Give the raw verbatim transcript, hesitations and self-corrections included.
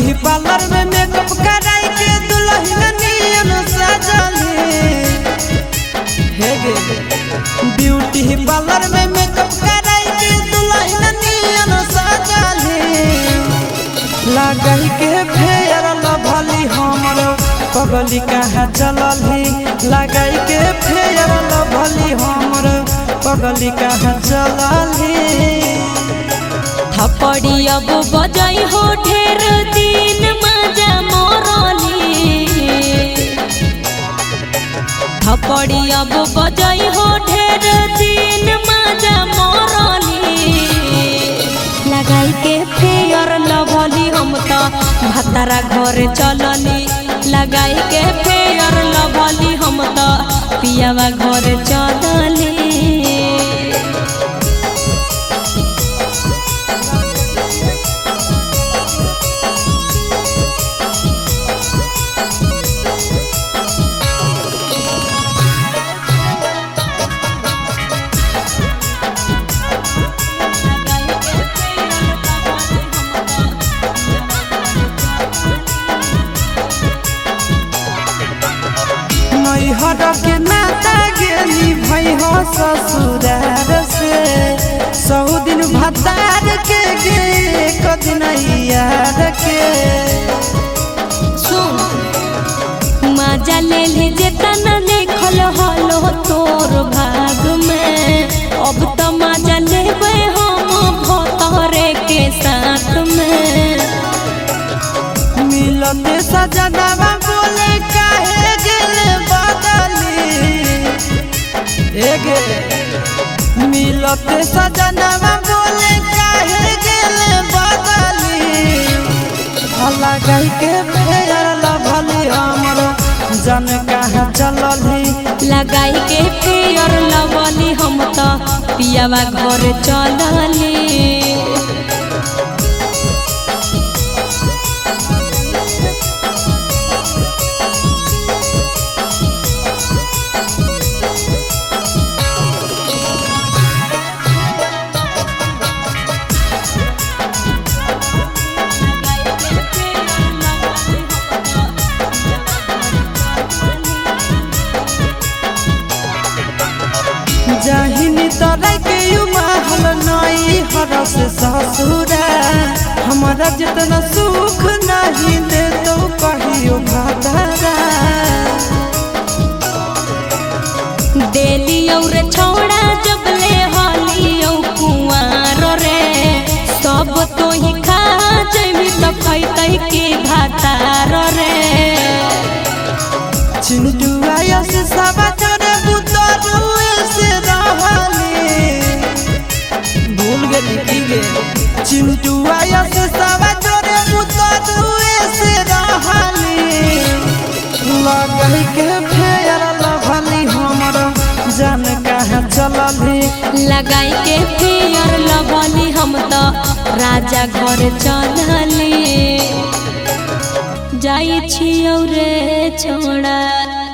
Beauty parlour में makeup कराई के दुल्हन नियन सजली हे गे ब्यूटी पार्लर में मेकअप कराई के दुल्हन नियन सजली लगाई के फेयर लभली हमर पगली कहाँ चलली लगाई के फेयर लभली हमर पगली कहाँ चलली थपड़ी अब बजाई हो ढेर दिन मजा मोरली थपड़ी अब बजाई हो ढेर दिन मजा मोरली लगाई के फेयर लभली हम तो भतारा घर चलली लगाई के फेयर लभली हम तो पियावा घर चलली हर के नाता गेली भई हो ससुरार से सौ दिन भतार के गे एक दिन यार के सुन मजा ले ली जेतना लिखल हलो तोर भाग में अब तो मजा लेबे हम भतरे के साथ में मिलते सजनवा बोले काहे गेले एगे मिलते सजनवा बोले काहे गेले बदली लगाई के फेयर लभली हमर जन कहाँ चलली लगाई के फेयर लभली हम तो पियावा घर चलली जहिनी तरह के महल नई हर से ससुरा हमारा जितना सुख नहीं दे तो कहियो भतारा देली और छोड़ा जब ले हलियो कुंवार रे सब तो ही खा जमी तो खैतै के भातार रे चिंटू आया से सब चरे बुतरू से रहली भूल गई की गे चिंटू आया से सब चरे बुतरू से रहली लगाई के फेयर लभली हमर जन कहाँ चलली लगाई के फेयर लभली हम तो राजा घर चलली जाई छियौ रे छोड़ा।